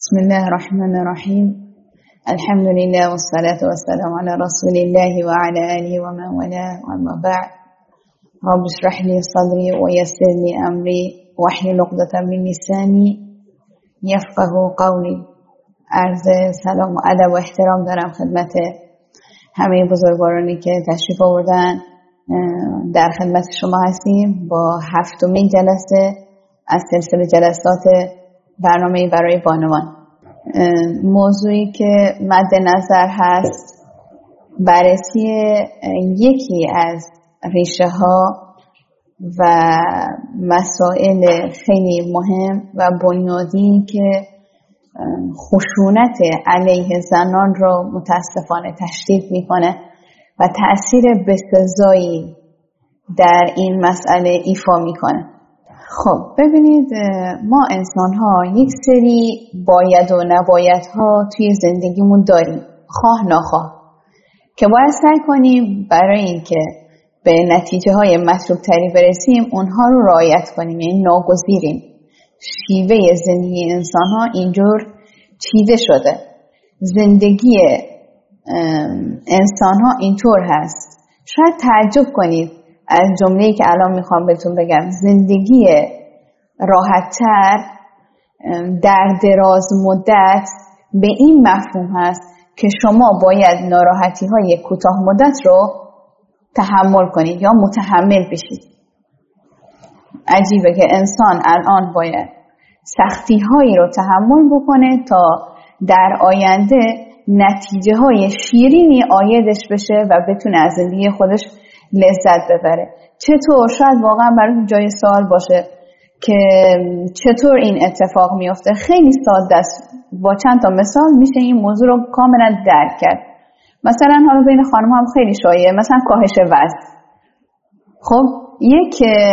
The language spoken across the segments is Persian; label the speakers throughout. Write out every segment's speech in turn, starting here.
Speaker 1: بسم الله الرحمن الرحيم. الحمد لله والصلاة والسلام على رسول الله وعلى آله ومن والاه، وما بعد. رب اشرح لي صدري ويسر لي أمري واحلل عقدة من لساني يفقهوا قولي. عرض سلام و ادب و احترام دارم خدمت همه بزرگوارانی که تشریف آوردن. در خدمت شما هستیم با 7مین جلسه از سلسله جلسات برنامه برای بانوان. موضوعی که مد نظر هست بررسی یکی از ریشه ها و مسائل خیلی مهم و بنیادی که خشونت علیه زنان را متاسفانه تشدید میکنه و تأثیر بسزایی در این مسئله ایفا میکنه. خب ببینید، ما انسان ها یک سری باید و نباید ها توی زندگیمون داریم، خواه ناخواه، که باید سعی کنیم برای اینکه به نتیجه های مطلوب تری برسیم اونها رو رعایت کنیم، یعنی ناگزیریم. شیوه زندگی انسان ها اینجور چیده شده، زندگی انسان ها اینطور هست. شاید تعجب کنید از جمله‌ای که الان میخوام بهتون بگم. زندگی راحت‌تر در دراز مدت به این مفهوم هست که شما باید ناراحتی‌های کوتاه مدت رو تحمل کنید یا متحمل بشید. عجیبه که انسان الان باید سختی‌هایی رو تحمل بکنه تا در آینده نتیجه‌های شیرینی عایدش بشه و بتونه از زندگی خودش لذت ببره. چطور؟ شاید واقعا برای جای سوال باشه که چطور این اتفاق میفته. خیلی ساده است، با چند تا مثال میشه این موضوع رو کاملا درک کرد. مثلا حالا بین خانم هم خیلی شایعه، مثلا کاهش وزن. خب یک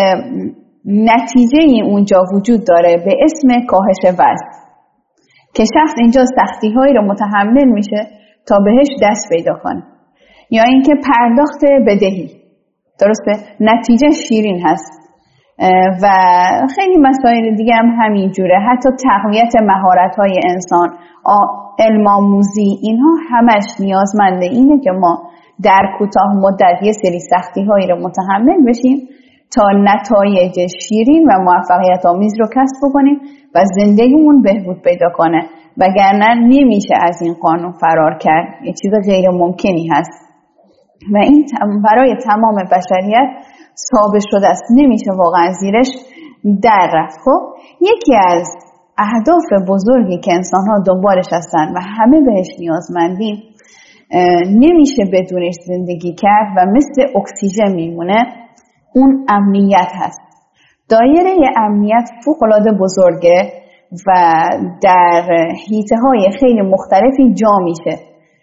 Speaker 1: نتیجه اونجا وجود داره به اسم کاهش وزن که شخص اینجا سختی هایی رو متحمل میشه تا بهش دست پیدا کنه، یا اینکه پرداخت بدهی. درسته؟ نتیجه شیرین هست و خیلی مسائل دیگه هم همین جوره. حتی تقویت مهارت‌های انسان، علم آموزی، اینها همش نیازمنده اینه که ما در کوتاه مدت یه سری سختی‌هایی رو متحمل بشیم تا نتایج شیرین و موفقیت آمیز رو کسب بکنیم و زندگیمون بهبود پیدا کنه، وگرنه نمیشه از این قانون فرار کرد. یه چیز غیر ممکنی هست و این برای تمام بشریت ثابت شده است، نمیشه واقعا زیرش در رفت. خب یکی از اهداف بزرگی که انسان‌ها دنبالش هستن و همه بهش نیازمندیم، نمیشه بدونش زندگی کرد و مثل اکسیژن میمونه، اون امنیت هست. دایره امنیت فوق‌العاده بزرگه و در حیطه‌های خیلی مختلفی جا میشه.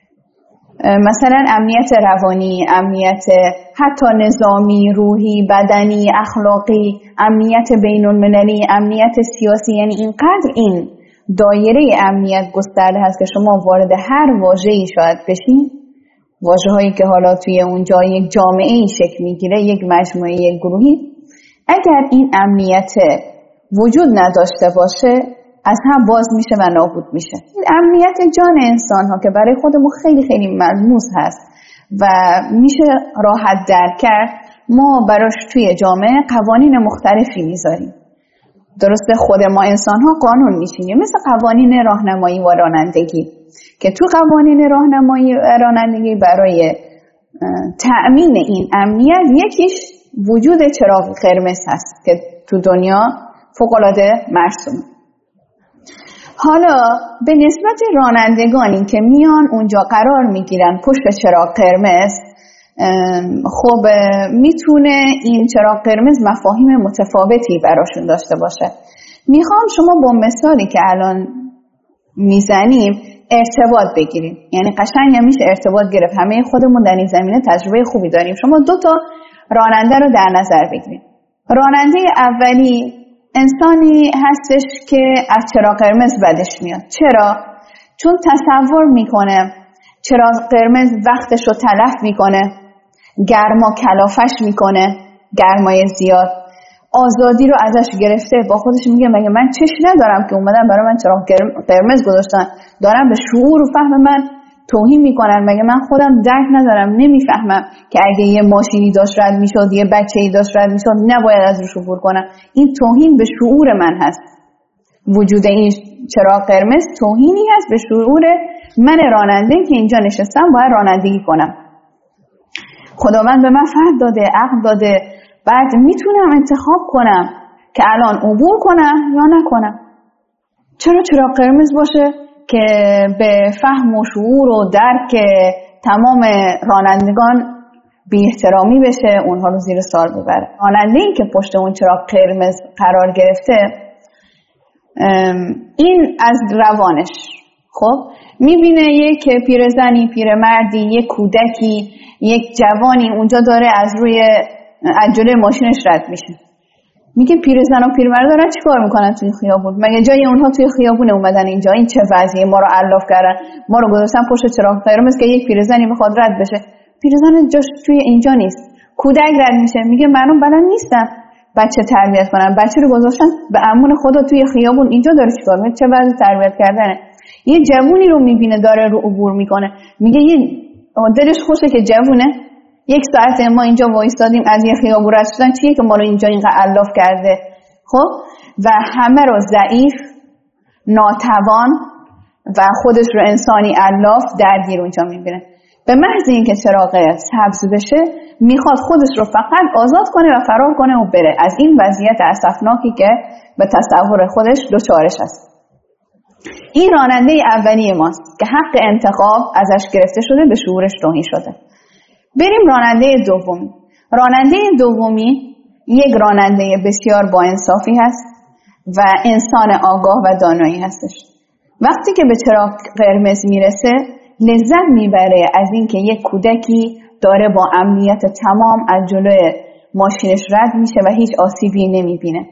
Speaker 1: مثلا امنیت روانی، امنیت حتی نظامی، روحی، بدنی، اخلاقی، امنیت بین المللی، امنیت سیاسی. یعنی اینقدر این دایره امنیت گسترده هست که شما وارد هر واژه‌ای شاید بشین، واژه‌هایی که حالا توی اونجا یک جامعه‌ای شکل میگیره، یک مجموعه، یک گروهی، اگر این امنیت وجود نداشته باشه از هم باز میشه و نابود میشه. امنیت جان انسان ها که برای خودمون خیلی خیلی ملموس هست و میشه راحت درک کرد، ما براش توی جامعه قوانین مختلفی میذاریم. درسته؟ خود ما انسان ها قانون میشینیم، مثل قوانین راهنمایی و رانندگی که تو قوانین راهنمایی و رانندگی برای تأمین این امنیت یکیش وجود چراغ قرمز هست که تو دنیا فوق‌العاده مرسومه. حالا به نسبت رانندگانی که میان اونجا قرار میگیرن پشت چراغ قرمز، خب میتونه این چراغ قرمز مفاهیم متفاوتی براشون داشته باشه. میخوام شما با مثالی که الان میزنیم ارتباط بگیریم، یعنی قشنگ هم میشه ارتباط گرفت. همه خودمون در این زمینه تجربه خوبی داریم. شما 2 تا راننده رو در نظر بگیریم. راننده اولی انسانی هستش که از چراغ قرمز بدش میاد. چرا؟ چون تصور میکنه چراغ قرمز وقتش رو تلف میکنه، گرما کلافش میکنه، گرمای زیاد. آزادی رو ازش گرفته. با خودش میگه مگه من چش ندارم که اومدن برای من چراغ قرمز گذاشتن، دارن به شعور و فهم من توهین میکنن؟ مگه من خودم درک ندارم، نمیفهمم که اگه یه ماشینی داشت رد میشد، یه بچه‌ای داشت رد میشد، نباید از روش عبور کنم؟ این توهین به شعور من هست. وجود این چراغ قرمز توهینی هست به شعور من راننده که اینجا نشستم باید رانندگی کنم. خداوند به من فهم داده، عقل داده، بعد میتونم انتخاب کنم که الان عبور کنم یا نکنم. چرا چراغ قرمز باشه که به فهم و شعور و درک تمام رانندگان بی احترامی بشه، اونها رو زیر سوال ببره؟ راننده‌ای که پشت اون چراغ قرمز قرار گرفته، این از روانش خب میبینه یک پیرزنی، پیرمردی، یک کودکی، یک جوانی اونجا داره از جلوی ماشینش رد میشه. میگه پیرزن و پیرمرد دارن چیکار میکنن توی خیابون؟ مگه جای اونها توی خیابون اومدن اینجا؟ این چه وضعیه؟ ما رو علاف کردن، ما رو گذاشتن پشت چراغ قرمز که یک پیرزنی بخواد رد بشه. پیرزن جاش توی اینجا نیست. کودک رد میشه، میگه منو بلد نیستم بچه تربیت کنم، بچه رو گذاشتن به امون خدا توی خیابون، اینجا داره چیکار میکنه؟ چه وضع تربیت کردنه؟ یه جوونی رو میبینه داره رو عبور میکنه، میگه دلش خوشه که جوونه. یک ساعت ما اینجا وایستادیم از یه خیابون رد شدن، چیه که ما رو اینجا اینقدر علاف کرده؟ خب و همه رو ضعیف، ناتوان و خودش رو انسانی علاف درگیر اونجا میبینه. به محض اینکه چراغ سبز بشه میخواد خودش رو فقط آزاد کنه و فرار کنه و بره از این وضعیت اسفناکی که به تصور خودش دچارش است. این راننده اولی ماست که حق انتخاب ازش گرفته شده، به شعورش توهین شده. بریم راننده دومی. راننده دومی یک راننده بسیار با انصافی هست و انسان آگاه و دانایی هستش. وقتی که به چراغ قرمز میرسه لذت میبره از اینکه یک کودکی داره با امنیت تمام از جلوی ماشینش رد میشه و هیچ آسیبی نمیبینه.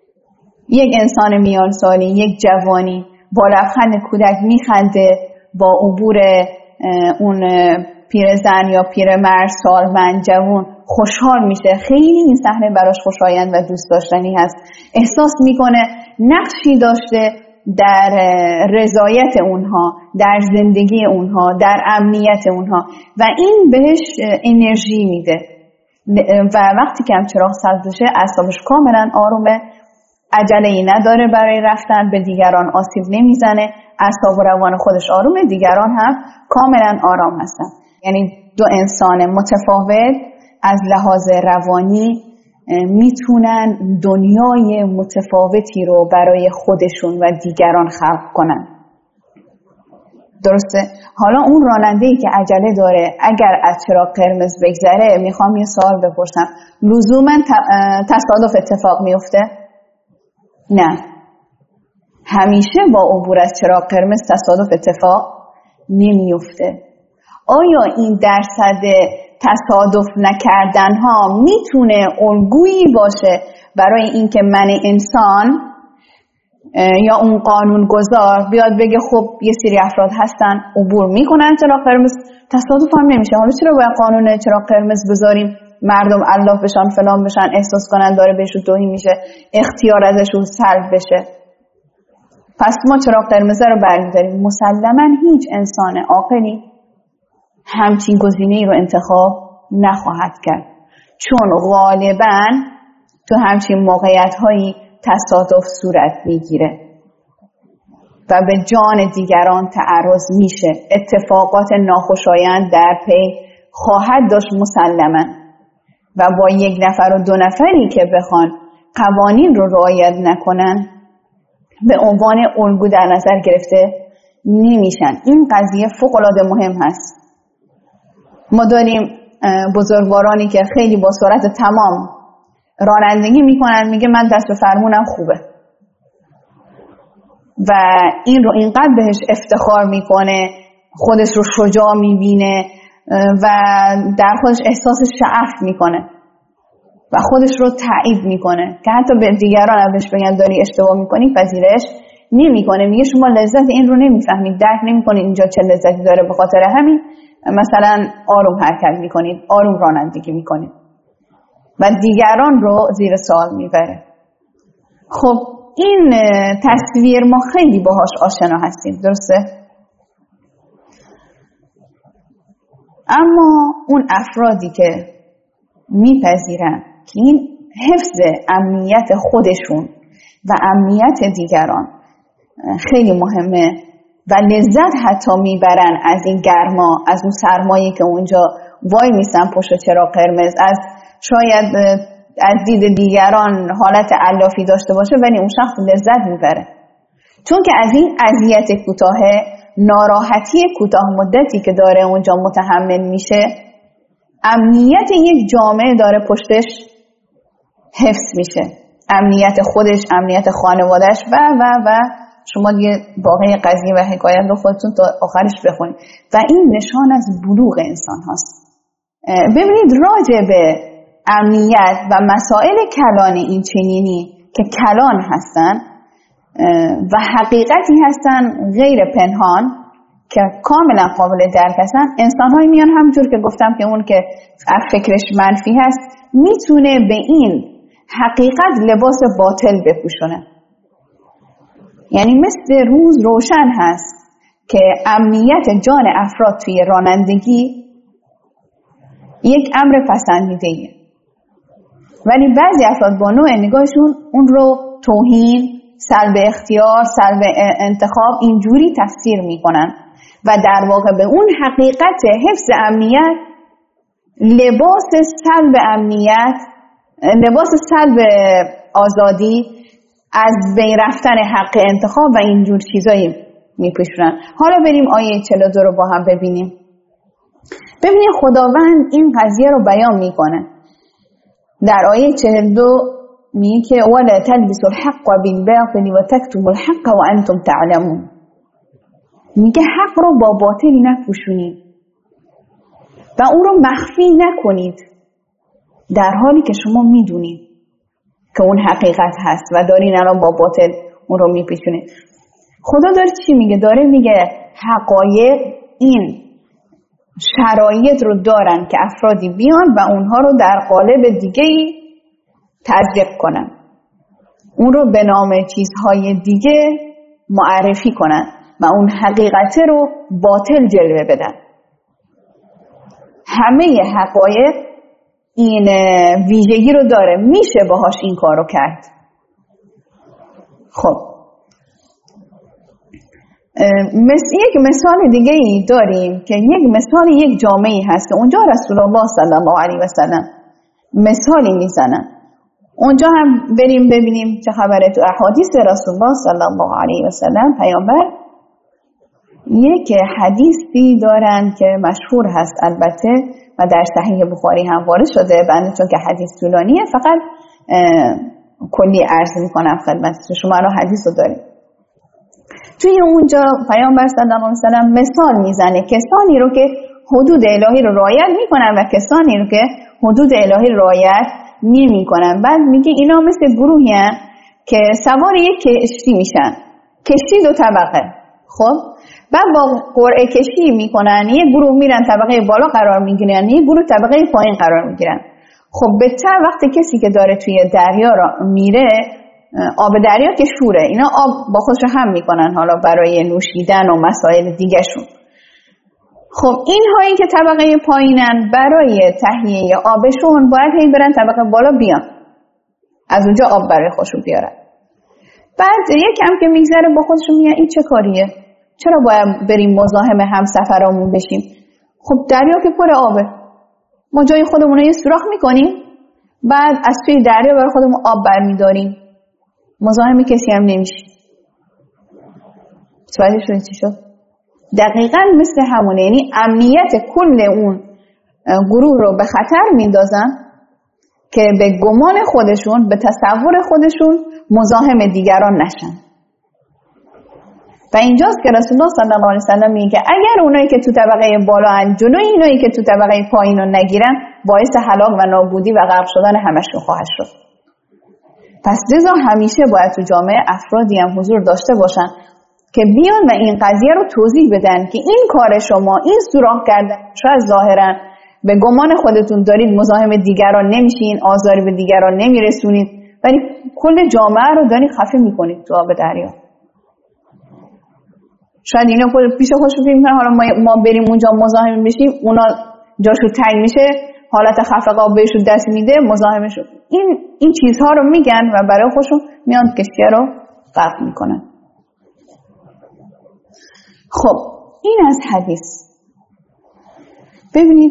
Speaker 1: یک انسان میان سالی، یک جوانی با لبخند کودک میخنده با عبور اون پیرزن یا پیرمرد، سالمند، جوان خوشحال میشه. خیلی این صحنه براش خوشایند و دوست داشتنی هست. احساس میکنه نقشی داشته در رضایت اونها، در زندگی اونها، در امنیت اونها و این بهش انرژی میده. و وقتی که هم چراغ سبز بشه اعصابش کاملا آرومه، عجله‌ای نداره برای رفتن، به دیگران آسیب نمیزنه، اعصاب و روان خودش آرومه، دیگران هم کاملا آرام هستن. یعنی دو انسان متفاوت از لحاظ روانی میتونن دنیای متفاوتی رو برای خودشون و دیگران خلق کنن. درسته؟ حالا اون راننده‌ای که عجله داره اگر از چراغ قرمز بگذره، میخوام یه سوال بپرسم، لزوما تصادف اتفاق میفته؟ نه. همیشه با عبور از چراغ قرمز تصادف اتفاق نمیفته. آیا این درصد تصادف نکردن ها میتونه الگویی باشه برای اینکه من انسان یا اون قانون گذار بیاد بگه خب یه سری افراد هستن عبور میکنن چراغ قرمز، تصادف هم نمیشه، حالا چرا باید قانون چراغ قرمز بذاریم مردم علاف بشن، فلان بشن، احساس کنن داره بهشون توهین میشه، اختیار ازشون سلب بشه؟ پس ما چراغ قرمز رو برمی‌داریم. مسلماً هیچ انسان عاقلی همچین گزینه‌ای رو انتخاب نخواهد کرد، چون غالباً تو همچین موقعیت‌هایی تصادف صورت میگیره و به جان دیگران تعرض میشه، اتفاقات ناخوشایند در پی خواهد داشت مسلماً. و با یک نفر و دو نفری که بخوان قوانین رو رعایت نکنن به عنوان الگو در نظر گرفته نمیشن. این قضیه فوق‌العاده مهم هست. ما داریم بزرگوارانی که خیلی با سرعت تمام رانندگی میکنن، میگه من دست به فرمونم خوبه و این رو اینقدر بهش افتخار میکنه، خودش رو شجاع میبینه و در خودش احساس شعف میکنه و خودش رو تایید میکنه که حتی به دیگران هم بهش بگن داری اشتباه میکنی پذیرش نمیکنه. میگه شما لذت این رو نمیفهمید، درک نمیکنید اینجا چه لذتی داره، به خاطر همین مثلا آروم حرکت میکنید، آروم رانندگی میکنید. و دیگران رو زیر سوال میبره. خب این تصویر ما خیلی باهاش آشنا هستیم، درسته؟ اما اون افرادی که میپذیرن که این حفظ امنیت خودشون و امنیت دیگران خیلی مهمه و لذت حتی میبرن از این گرما، از اون سرمایه که اونجا وای میسن پشت چراغ قرمز، از شاید از دید دیگران حالت علافی داشته باشه ولی اون شخص لذت میبره، چون که از این اذیت کوتاه، ناراحتی کوتاه مدتی که داره اونجا متحمل میشه، امنیت یک جامعه داره پشتش حفظ میشه، امنیت خودش، امنیت خانوادهش و شما دیگه باقی قضیه و حکایت رو خودتون تا آخرش بخونید و این نشان از بلوغ انسان هاست. ببینید راجع به امنیت و مسائل کلان این چنینی که کلان هستن و حقیقتی هستن غیر پنهان که کاملا قابل درک هستن، انسان‌هایی میان همونجور که گفتم که اون که فکرش منفی هست میتونه به این حقیقت لباس باطل بپوشونه. یعنی مثل روز روشن هست که امنیت جان افراد توی رانندگی یک امر پسندیده‌ایه، ولی بعضی افراد با نوع نگاهشون اون رو توهین، سلب اختیار، سلب انتخاب اینجوری تفسیر میکنن و در واقع به اون حقیقت حفظ امنیت لباس سلب امنیت، لباس سلب آزادی، از بین رفتن حق انتخاب و اینجور چیزایی میپوشونن. حالا بریم آیه 42 رو با هم ببینیم. ببینید خداوند این قضیه رو بیان میکنه در آیه 42 میگه که ولا تلبسوا الحق بالباطل وتكتموا الحق وانتم تعلمون. میگه حق رو با باطل نپوشونید و اون رو مخفی نکنید در حالی که شما میدونید که اون حقیقت هست و دارین الان با باطل اون رو میپوشونید. خدا داره چی میگه؟ داره میگه حقایق این شرایط رو دارن که افرادی بیان و اونها رو در قالب دیگه‌ای تزریق کنن، اون رو به نام چیزهای دیگه معرفی کنن و اون حقیقت رو باطل جلوه بدن. همه حقایق این ویژگی رو داره، میشه باهاش این کار رو کرد. خب یک مثال دیگه ای داریم که یک مثال یک جامعه هست. اونجا رسول الله صلی الله علیه و سلم مثالی میزنن. اونجا هم بریم ببینیم چه خبره. تو احادیث رسول الله صلی الله علیه و سلم پیامبر یک حدیثی دارن که مشهور هست البته و در صحیح بخاری هم وارد شده، بنده چون که حدیث طولانیه فقط کلی عرض میکنم خدمت شما. رو حدیث رو داریم توی اونجا پیامبر صلی الله علیه و سلم مثال میزنه کسانی رو که حدود الهی رو رعایت میکنن و کسانی رو که حدود الهی رو رعایت نمیکنن. بعد میگه اینا مثل گروهی هستن که سوار یک کشتی میشن، کشتی دو طبقه. خب بعد با قرعه کشی میکنن، یک گروه میرن طبقه بالا قرار میگیرن، یک گروه طبقه پایین قرار میگیرن. خب بهتر وقتی کسی که داره توی دریا را میره، آب دریا که شوره، اینا آب با خودش هم میکنن حالا برای نوشیدن و مسائل دیگه شون. خب این هایی که طبقه پایینن برای تهیه آبشون باید هی برن طبقه بالا بیان، از اونجا آب برای خودشون بیارن. بعد یکم که میگذره با خودشون میگن این چه کاریه؟ چرا باید بریم مزاحم همسفرامون بشیم؟ خب دریا که پر آبه، ما جای خودمون رو یه سوراخ میکنیم، بعد از توی دریا برای خودمون آب برمیداریم، مزاحم کسی هم نمیشیم. متوجه شدید چی شد؟ دقیقاً مثل همونه. یعنی امنیت کل اون گروه رو به خطر میندازن که به گمان خودشون، به تصور خودشون مزاحم دیگران نشن. و اینجاست که رسول الله صلی الله علیه و سلم میگه اگر اونایی که تو طبقه بالا ان جلوی اینایی که تو طبقه پایین رو نگیرن، باعث هلاک و نابودی و غرق شدن همشون خواهد شد. پس لذا همیشه باید تو جامعه افرادی هم حضور داشته باشن که بیان و این قضیه رو توضیح بدن که این کار شما، این سوراخ کردن شاید ظاهرا به گمان خودتون دارید مزاحم دیگران نمیشین، آزاری به دیگران نمیرسونید، ولی کل جامعه رو دارید خفه میکنید تو آب دریا. شاید اینا پیش خودشون فکر میکنن حالا ما بریم اونجا مزاحم بشیم، اونا جاشو تنگ میشه، حالت خفقان بهشون دست میده، مزاحمشون. این چیزها رو میگن و برای خودشون میان کشتی رو غرق میکنن. خب این از حدیث. ببینید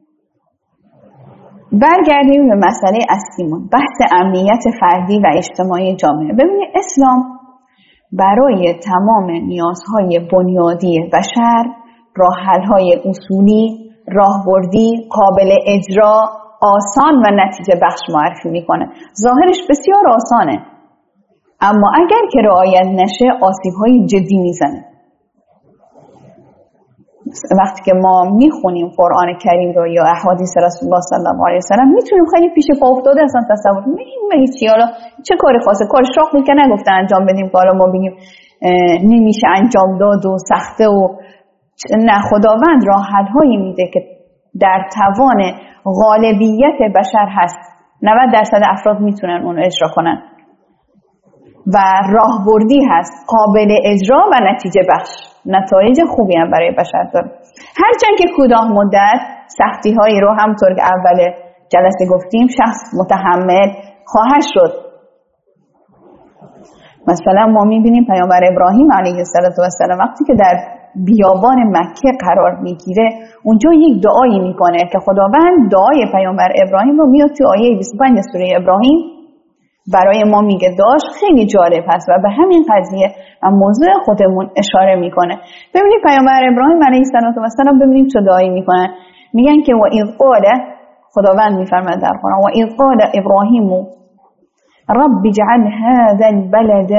Speaker 1: برگردیم به مسئله اصلیمون، بحث امنیت فردی و اجتماعی جامعه. ببینید اسلام برای تمام نیازهای بنیادی بشر راه‌حل‌های اصولی، راهبردی، قابل اجرا، آسان و نتیجه بخش معرفی میکنه. ظاهرش بسیار آسانه، اما اگر که رعایت نشه آسیب‌های جدی میزنه. وقتی که ما میخونیم قرآن کریم رو یا احادیث رسول الله صلی الله علیه و سلم میتونیم خیلی پیش پا افتاده اصلا تصور کنیم چی، حالا چه کاری خاصه، کار شاقی که نگفته انجام بدیم که حالا ما بگیم نمیشه انجام داد و سخته و نه. خداوند راه حل‌هایی میده که در توان غالبیت بشر هست، 90% افراد میتونن اون رو اجرا کنن و راهبردی هست، قابل اجرا و نتیجه بخش، نتایج خوبی هم برای بشر داره. هرچند که کوتاه مدت سختی هایی رو همطور که اول جلسه گفتیم شخص متحمل خواهد شد. مثلا ما میبینیم پیامبر ابراهیم علیه السلام وقتی که در بیابان مکه قرار میگیره اونجا یک دعایی میکنه که خداوند دعای پیامبر ابراهیم رو میاد توی آیه 25 سوره ابراهیم برای ما میگه. داشت خیلی جالب هست و به همین قضیه و موضوع خودمون اشاره میکنه. ببینید پیامبر ابراهیم علیه السلام ببینید چه دعایی میکنن. میگن که و اذ قال، خداوند میفرماید در قرآن و اذ قال ابراهیم رب اجعل هذا البلد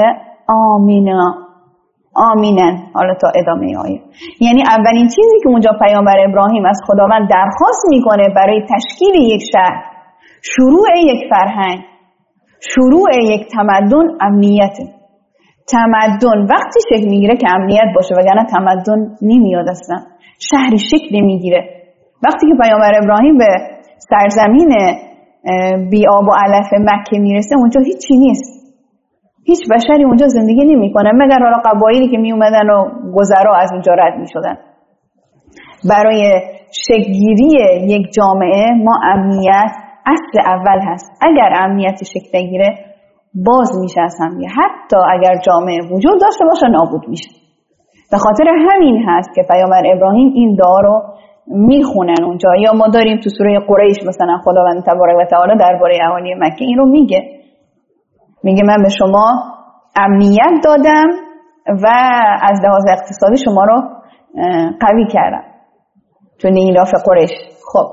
Speaker 1: آمنا. حالا تا ادامه آیه، یعنی اولین چیزی که اونجا پیامبر ابراهیم از خداوند درخواست میکنه برای تشکیل یک شهر، شروع یک فرهنگ، شروع یک تمدن، امنیت. تمدن وقتی شکل میگیره که امنیت باشه، وگرنه تمدن نمیاد اصلا، شهری شکل نمیگیره. وقتی که پیامبر ابراهیم به سرزمین بی آب و علف مکه میرسه اونجا هیچی نیست، هیچ بشری اونجا زندگی نمیکنه مگر حالا قبایلی که می اومدن و گذرا از اونجا رد میشدن. برای شکلگیری یک جامعه ما امنیت اصل اول هست. اگر امنیت شکل نگیره باز میشه از هم، حتی اگر جامعه وجود داشته باشه نابود میشه. به خاطر همین هست که پیامبر ابراهیم این دعا رو میخونن اونجا. یا ما داریم تو سوره قریش مثلا خداوند تبارک و تعالی درباره اهالی مکه این رو میگه من به شما امنیت دادم و از لحاظ اقتصادی شما رو قوی کردم تو نیلاف قریش. خب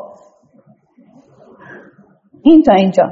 Speaker 1: این تا اینجا.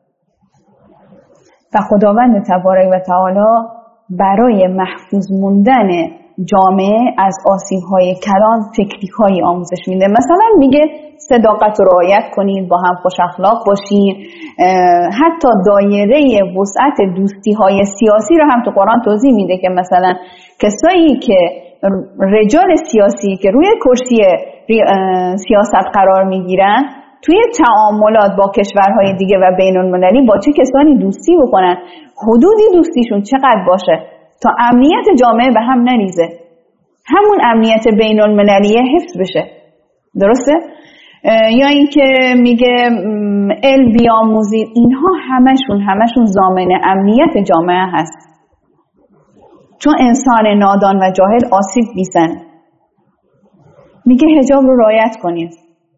Speaker 1: و خداوند تبارک و تعالی برای محفوظ موندن جامعه از آسیب‌های کلان تکنیک‌های آموزش میده. مثلا میگه صداقت رو رعایت کنید، با هم خوش اخلاق باشین. حتی دایره وسعت دوستی‌های سیاسی رو هم تو قرآن توضیح میده که مثلا کسایی که رجال سیاسی که روی کرسی سیاست قرار میگیرن توی تعاملات با کشورهای دیگه و بین‌المللی با چه کسانی دوستی بکنن، حدودی دوستیشون چقدر باشه تا امنیت جامعه به هم نریزه، همون امنیت بین‌المللی حفظ بشه. درسته؟ یا اینکه میگه علم بیاموزید، اینها همشون ضامن امنیت جامعه هست، چون انسان نادان و جاهل آسیب میزنه. میگه حجاب رو رعایت کنید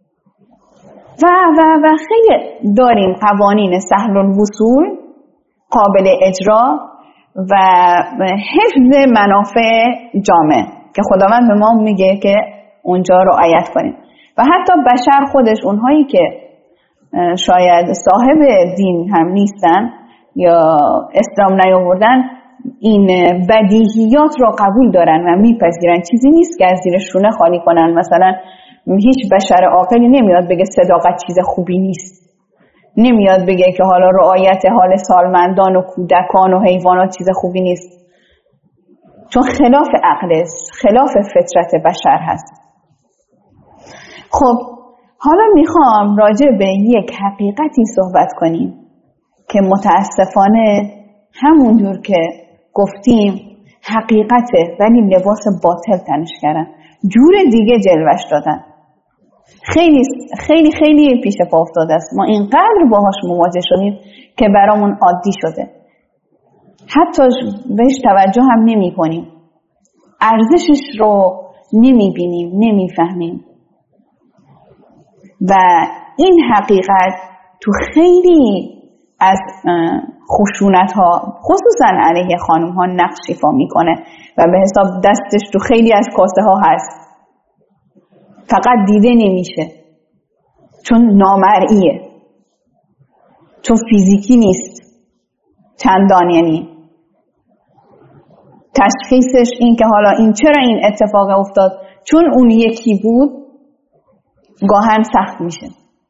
Speaker 1: و خیلی داریم قوانین سهل الوصول، قابل اجرا و حفظ منافع جامعه که خداوند به ما میگه که اونجا رعایت کنیم. و حتی بشر خودش، اونهایی که شاید صاحب دین هم نیستن یا اسلام نیاوردن، این بدیهیات رو قبول دارن و میپذیرن. چیزی نیست که از زیر شونه خالی کنن. مثلا هیچ بشر عاقلی نمیاد بگه صداقت چیز خوبی نیست، نمیاد بگه که حالا رعایت حال سالمندان و کودکان و حیوانات چیز خوبی نیست، چون خلاف عقل، خلاف فطرت بشر هست. خب حالا میخوام راجع به یک حقیقتی صحبت کنیم که متاسفانه همونجور که گفتیم حقیقته، ولی لباس باطل تنش کردن، جور دیگه جلوش دادن. خیلی خیلی خیلی پیش پا افتاده است. ما اینقدر باهاش مواجه شدیم که برامون عادی شده، حتی بهش توجه هم نمی کنیم، ارزشش رو نمی بینیم، نمی فهمیم. و این حقیقت تو خیلی از خشونت ها خصوصا علیه خانم ها نقش ایفا میکنه و به حساب دستش تو خیلی از کاسه ها هست، فقط دیده نمیشه چون نامرئیه، چون فیزیکی نیست چندان. یعنی تشخیصش این که حالا این چرا این اتفاق افتاد چون اون یکی بود گاهن سخت میشه.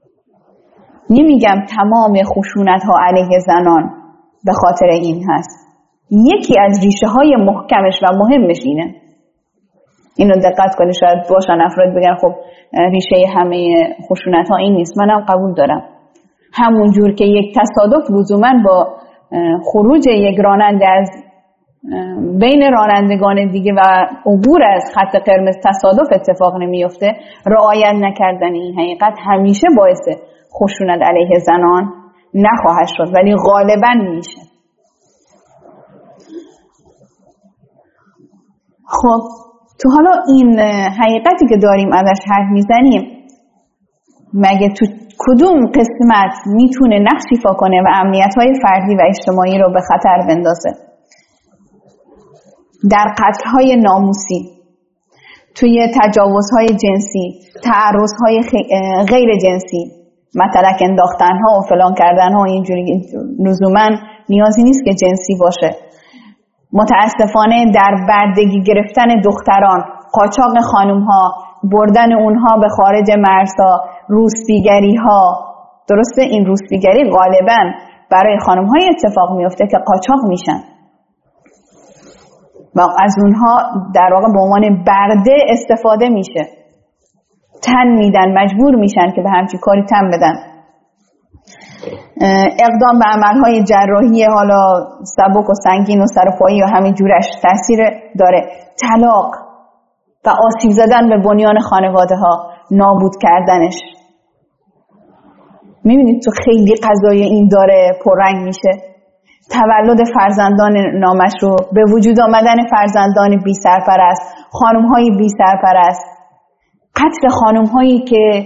Speaker 1: نمیگم تمام خشونت ها علیه زنان به خاطر این هست، یکی از ریشه های محکمش و مهمش اینه. اینو دقت کنید، شاید باشن افراد بگن خب ریشه همه خشونت ها این نیست. منم قبول دارم همون جور که یک تصادف لزوما با خروج یک راننده از بین رانندگان دیگه و عبور از خط قرمز تصادف اتفاق نمیفته، رعایت نکردن این حقیقت همیشه باعث خشونت علیه زنان نخواهد شد، ولی غالبا میشه. خب تو حالا این حقیقتی که داریم ازش حرف میزنیم مگه تو کدوم قسمت میتونه نقش ایفا کنه و امنیت‌های فردی و اجتماعی رو به خطر بندازه؟ در قتل‌های ناموسی، توی تجاوزهای جنسی، تعرضهای غیر جنسی، مطلق انداختن‌ها و فلان کردن‌ها، اینجوری لزوماً نیازی نیست که جنسی باشه. متاسفانه در بردگی گرفتن دختران، قاچاق خانم‌ها، بردن اونها به خارج مرزها، روسپیگری‌ها. درسته این روسپیگری غالباً برای خانم‌های اتفاق میفته که قاچاق میشن و از اونها در واقع به عنوان برده استفاده میشه، تن میدن، مجبور میشن که به همچین کاری تن بدن. اقدام به عملهای جراحی حالا سبک و سنگین و سرپایی و همین جورش تاثیر داره. طلاق و آسیب زدن به بنیان خانواده ها، نابود کردنش. میبینید تو خیلی قضایای این داره پررنگ میشه. تولد فرزندان نامشروع، به وجود آمدن فرزندان بی سرپرست، خانم‌های بی سرپرست، قتل خانم‌هایی که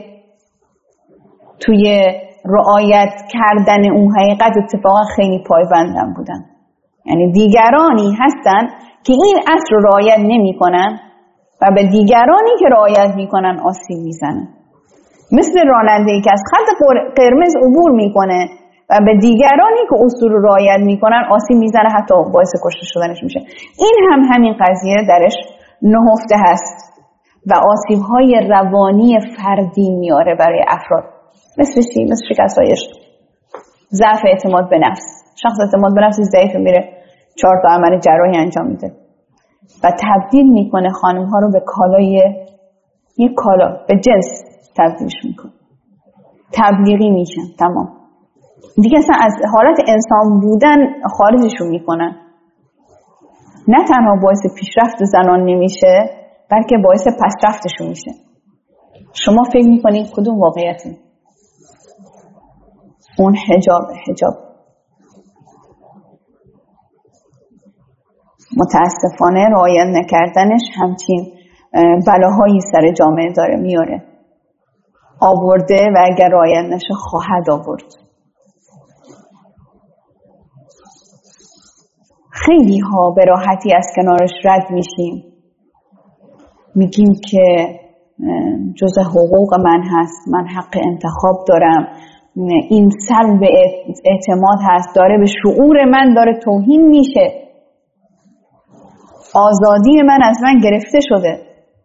Speaker 1: توی رعایت کردن اون حقیقت اتفاقا خیلی پایبندن بودن. یعنی دیگرانی هستن که این اصل رو رعایت نمی‌کنن و به دیگرانی که رعایت می‌کنن آسیب میزنن. مثل راننده‌ای که از خط قرمز عبور می‌کنه و به دیگرانی که اصول رو رعایت میکنن آسیب میزنه، حتی باعث کشته شدنش میشه. این همین قضیه درش نهفته هست و آسیب‌های روانی فردی میاره برای افراد. مثل چی؟ مثل شکست‌های ضعف اعتماد به نفس. شخص اعتماد به نفسش ضعیف، میره 4 تا عمل جراحی انجام میده و تبدیل میکنه خانم‌ها رو به کالای، یک کالا به جنس تبدیلش میکنه، تبلیغی میشن، تمام دیگه اصلا از حالت انسان بودن خارجشون میکنن. نه تنها باعث پیشرفت زنان نمیشه بلکه باعث پسرفتشون میشه. شما فکر میکنید کدوم واقعیته؟ اون حجاب متاسفانه رعایت نکردنش همچین بلاهایی سر جامعه داره میاره، آورده و اگر رعایت نشه خواهد آورد. خیلی ها به راحتی از کنارش رد میشیم، میگیم که جزء حقوق من هست، من حق انتخاب دارم، این سلب اعتماد هست، داره به شعور من داره توهین میشه، آزادی من از من گرفته شده.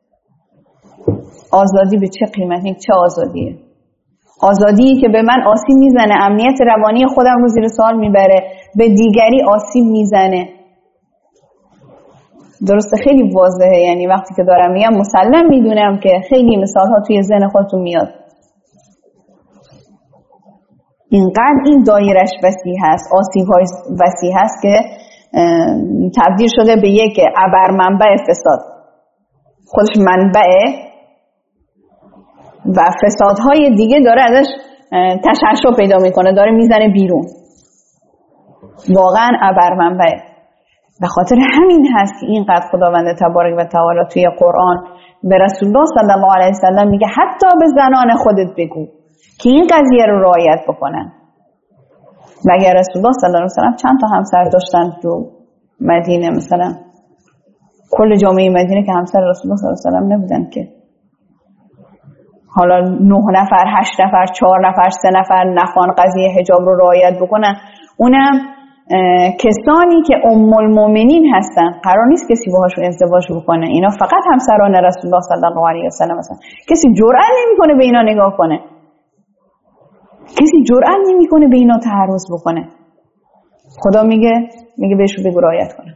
Speaker 1: آزادی به چه قیمتی؟ چه آزادیه؟ آزادی که به من آسیب میزنه، امنیت روانی خودم رو زیر سوال میبره، به دیگری آسیب میزنه. درسته خیلی واضحه، یعنی وقتی که دارم میگم مسلم میدونم که خیلی مثال ها توی ذهن خودتون میاد. اینقدر این دایرش وسیع هست، آسیب‌های وسیع هست که تبدیل شده به یک ابر منبع فساد، خودش منبعه و فسادهای دیگه داره ازش تشعشع پیدا میکنه، داره میزنه بیرون، واقعا ابر منبعه. به خاطر همین هست که اینقدر خداوند تبارک و تعالی توی قرآن به رسول الله صلی الله علیه وسلم میگه حتی به زنان خودت بگو که این قضیه رو رعایت بکنن. مگر رسول الله صلی الله علیه وسلم چند تا همسر داشتن تو مدینه؟ مثلا کل جامعه مدینه که همسر رسول الله صلی الله علیه وسلم نبودن که. حالا 9 نفر، 8 نفر، 4 نفر، 3 نفر نخوان قضیه حجاب رو رعایت بکنن، اونم کسانی که ام المؤمنین هستن، قرار نیست کسی باهاشون ازدواج بکنه. اینا فقط همسران رسول الله صلی الله علیه و سلم هستن. کسی جرئت نمیکنه به اینا نگاه کنه، کسی جرئت نمیکنه به اینا تعرض بکنه. خدا میگه بهشون بگو رعایت کنه،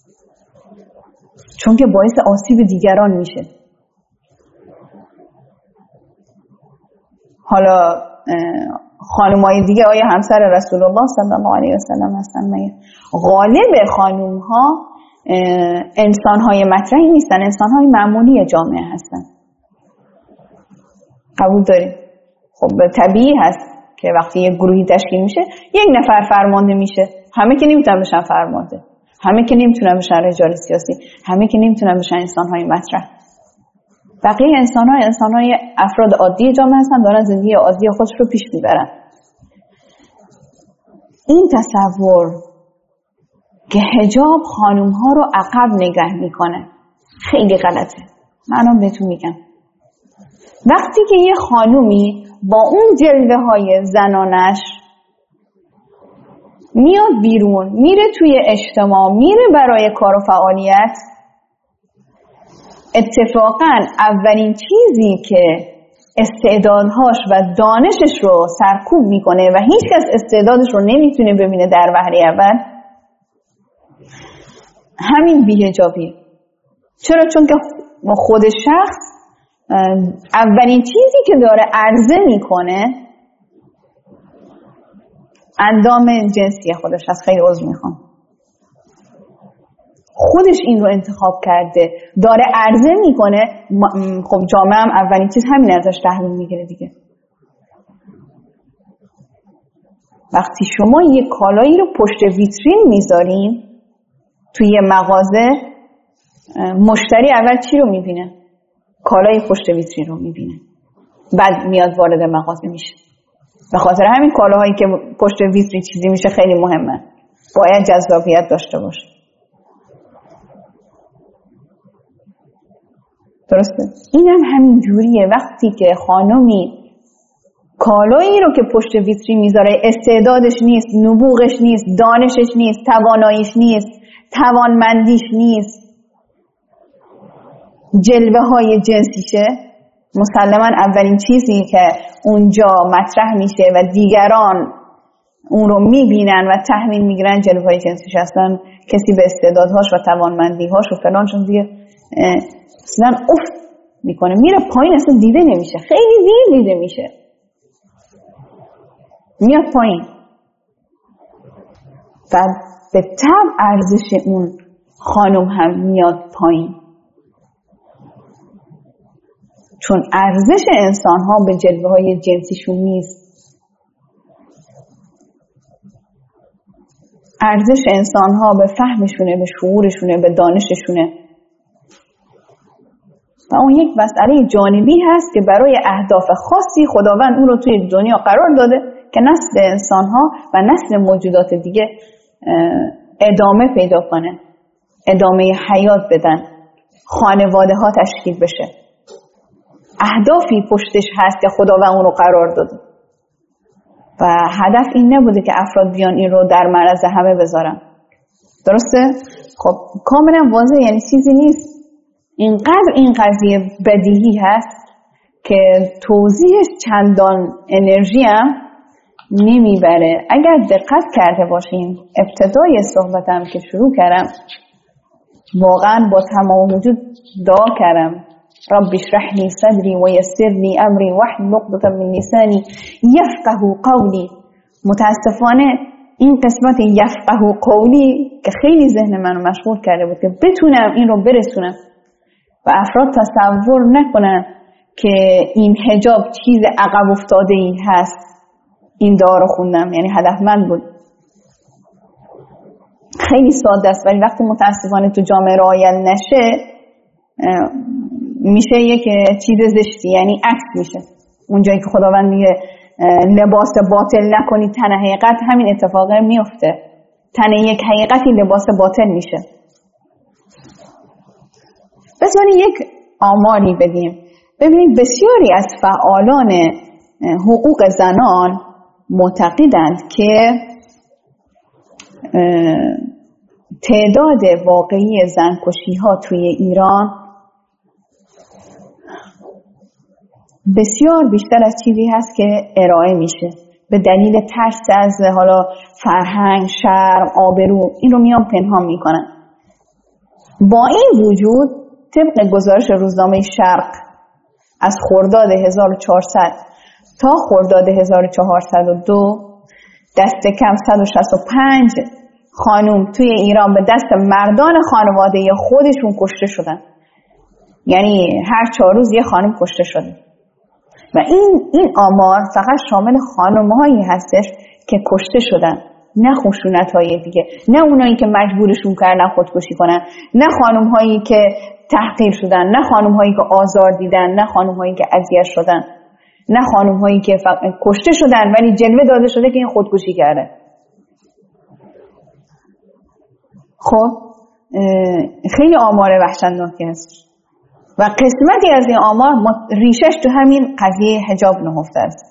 Speaker 1: چون که باعث آسیب دیگران میشه. حالا خانم‌های دیگه آیا همسر رسول الله صلی الله علیه و سلم هستن؟ مگه غالب خانم‌ها انسان‌های مطرحی نیستن، انسان‌های معمولی جامعه هستن. قبول داریم؟ خب طبیعی هست که وقتی یک گروهی تشکیل میشه 1 نفر فرمانده میشه. همه که نمیتونن بشن فرمانده، همه که نمیتونن بشن رجال سیاسی، همه که نمیتونن بشن انسان‌های مطرح. بقیه انسان‌های افراد عادی جامعه هستن، دارن زندگی عادی خودش رو پیش میبرن. این تصور که حجاب خانوم‌ها رو عقب نگه میکنه خیلی غلطه. من بهتون میگم وقتی که یه خانومی با اون جلوه‌های زنانش میاد بیرون، میره توی اجتماع، میره برای کار و فعالیت، اتفاقاً اولین چیزی که استعدادهاش و دانشش رو سرکوب میکنه و هیچ کس استعدادش رو نمیتونه ببینه در وهله اول، همین بی‌حجابی. چرا؟ چون که خود شخص اولین چیزی که داره عرضه میکنه اندام جنسی خودش هست. خیلی عذر میخوام، خودش این رو انتخاب کرده، داره عرضه میکنه. خب جامعه هم اولین چیز همین ازش تحویل میگیره دیگه. وقتی شما یه کالایی رو پشت ویترین میذارین توی مغازه، مشتری اول چی رو میبینه؟ کالای پشت ویترین رو میبینه، بعد میاد وارد مغازه میشه. به خاطر همین کالاهایی که پشت ویترین چیزی میشه خیلی مهمه، باید جذابیت داشته باشه. درسته؟ اینم همین جوریه. وقتی که خانمی کالایی رو که پشت ویترین میذاره استعدادش نیست، نبوغش نیست، دانشش نیست، تواناییش نیست، توانمندیش نیست، جلوه های جنسیشه، مسلماً اولین چیزی که اونجا مطرح میشه و دیگران اون رو میبینن و تحویل میگیرن جلوه های جنسیش هستن. کسی به استعدادهاش و توانمندیهاش و فلانشون دیگه اصلا افت میکنه، میره پایین، اصلا دیده نمیشه، خیلی دیر دیده میشه، میاد پایین و به طبع ارزش اون خانم هم میاد پایین، چون ارزش انسان ها به جلوه های جنسیشون نیست. ارزش انسان ها به فهمشونه، به شعورشونه، به دانششونه. و اون یک مسئله جانبی هست که برای اهداف خاصی خداوند اون رو توی دنیا قرار داده که نسل انسان ها و نسل موجودات دیگه ادامه پیدا کنه، ادامه حیات بدن، خانواده ها تشکیل بشه. اهدافی پشتش هست که خداوند اون رو قرار داده و هدف این نبوده که افراد بیان این رو در معرض همه بذارن. درسته؟ خب کاملا واضح، یعنی چیزی نیست. اینقدر این قضیه بدیهی هست که توضیحش چندان انرژی هم نمیبره. اگر دقت کرده باشین ابتدای صحبتم که شروع کردم واقعا با تمام وجود دعا کردم رب اشرح لي صدري ويسر لي امري واحلل عقدة من لساني يفقهوا قولي متاسفانه این قسمت یفقه قولی که خیلی ذهن منو مشغول کرده بود که بتونم این رو برسونم و افراد تصور نکنن که این حجاب چیز عقب افتاده ای هست، این دعا رو خوندم، یعنی هدفمند بود. خیلی ساده است ولی وقتی متاسفانه تو جامعه رعایت نشه میشه یک چیز زشتی، یعنی عکس میشه. اونجایی که خداوند میگه لباس باطل نکنی تن حقیقت، همین اتفاق میفته، تن یک حقیقتی لباس باطل میشه. بذارید یک آماری بدیم. ببینید بسیاری از فعالان حقوق زنان معتقدند که تعداد واقعی زنکشی ها توی ایران بسیار بیشتر از چیزی هست که ارائه میشه به دلیل ترس از حالا فرهنگ، شرم، آبرو، این رو میان پنهان میکنن. با این وجود طبق گزارش روزنامه شرق از خرداد 1400 تا خرداد 1402 دست کم 165 خانوم توی ایران به دست مردان خانواده خودشون کشته شدن. یعنی هر 4 روز یه خانم کشته شده. و این آمار فقط شامل خانم‌هایی هستش که کشته شدن، نه خشونت‌های دیگه، نه اونایی که مجبورشون کردن خودکشی کنن، نه خانم‌هایی که تحقیر شدن، نه خانم‌هایی که آزار دیدن، نه خانم‌هایی که اذیت شدن، نه خانم‌هایی که کشته شدن ولی جلوه داده شده که این خودکشی کرده. خب خیلی آمار وحشتناکی هست و قسمتی از این آمار ریشش تو همین قضیه حجاب نهفته است.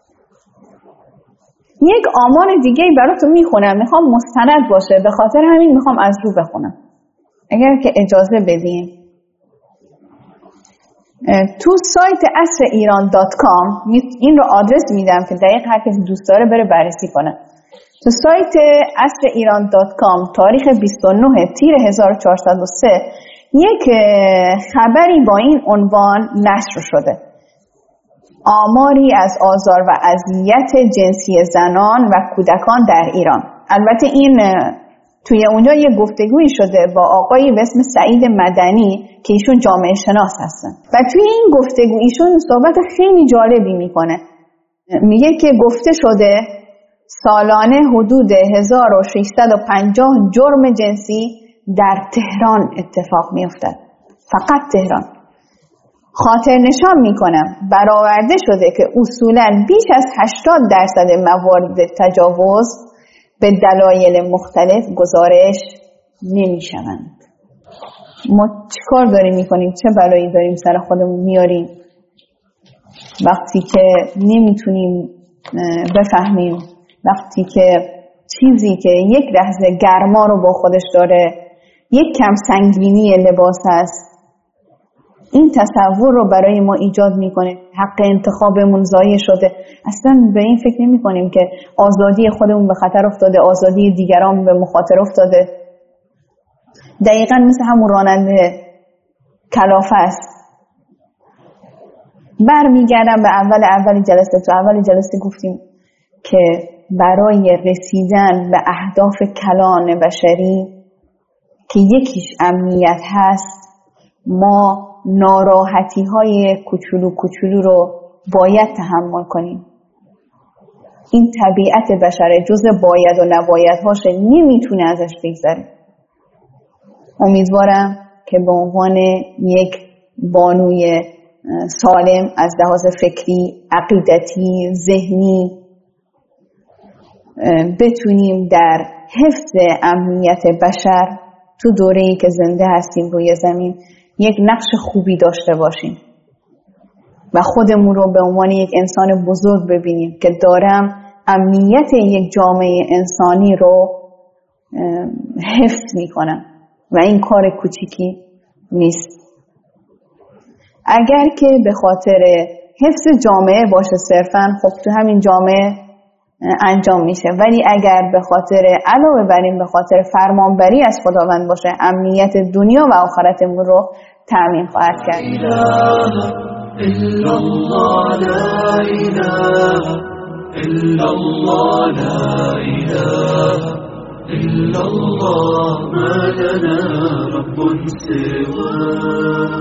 Speaker 1: یک آمار دیگه براتون میخونم، میخوام مستند باشه، به خاطر همین میخوام از رو بخونم اگر که اجازه بدین. تو سایت asreiran.com این رو آدرس میدم که دقیق هر کسی دوست داره بره بررسی کنه. تو سایت asreiran.com تاریخ 29/1403 یک خبری با این عنوان نشر شده: آماری از آزار و اذیت جنسی زنان و کودکان در ایران. البته این توی اونجا یه گفتگویی شده با آقایی به اسم سعید مدنی که ایشون جامعه شناس هستن و توی این گفتگو ایشون صحبت خیلی جالبی میکنه. میگه که گفته شده سالانه حدود 1650 جرم جنسی در تهران اتفاق میافتد. فقط تهران. خاطر نشان میکنم برآورده شده که اصولاً بیش از 80% موارد تجاوز به دلایل مختلف گزارش نمیشوند. ما چیکار داریم میکنیم؟ چه بلایی داریم سر خودمون میاریم وقتی که نمیتونیم بفهمیم، وقتی که چیزی که یک لحظه گرما رو با خودش داره، یک کم سنگینی لباس است، این تصور رو برای ما ایجاد میکنه. حق انتخابمون ضایع شده. اصلا به این فکر نمی کنیم که آزادی خودمون به خطر افتاده، آزادی دیگران به مخاطره افتاده. دقیقاً مثل همون راننده کلافه است. برمیگردم به اول جلسه. تو اول جلسه گفتیم که برای رسیدن به اهداف کلان بشری که یکیش امنیت هست، ما ناراحتی های کوچولو رو باید تحمل کنیم. این طبیعت بشره، جزء باید و نباید هاشه، نمیتونه ازش بگذره. امیدوارم که به عنوان یک بانوی سالم از لحاظ فکری، عقیدتی، ذهنی بتونیم در حفظ امنیت بشر تو دوره‌ای که زنده هستیم روی زمین یک نقش خوبی داشته باشیم و خودمون رو به عنوان یک انسان بزرگ ببینیم که دارم امنیت یک جامعه انسانی رو حفظ میکنم و این کار کوچیکی نیست. اگر که به خاطر حفظ جامعه باشه صرفاً، خب تو همین جامعه انجام میشه، ولی اگر به خاطر علاوه بر این به خاطر فرمانبری از خداوند باشه، امنیت دنیا و آخرتمون رو تأمین خواهد کرد.
Speaker 2: إلا الله لا إله إلا الله ما لنا رب سواه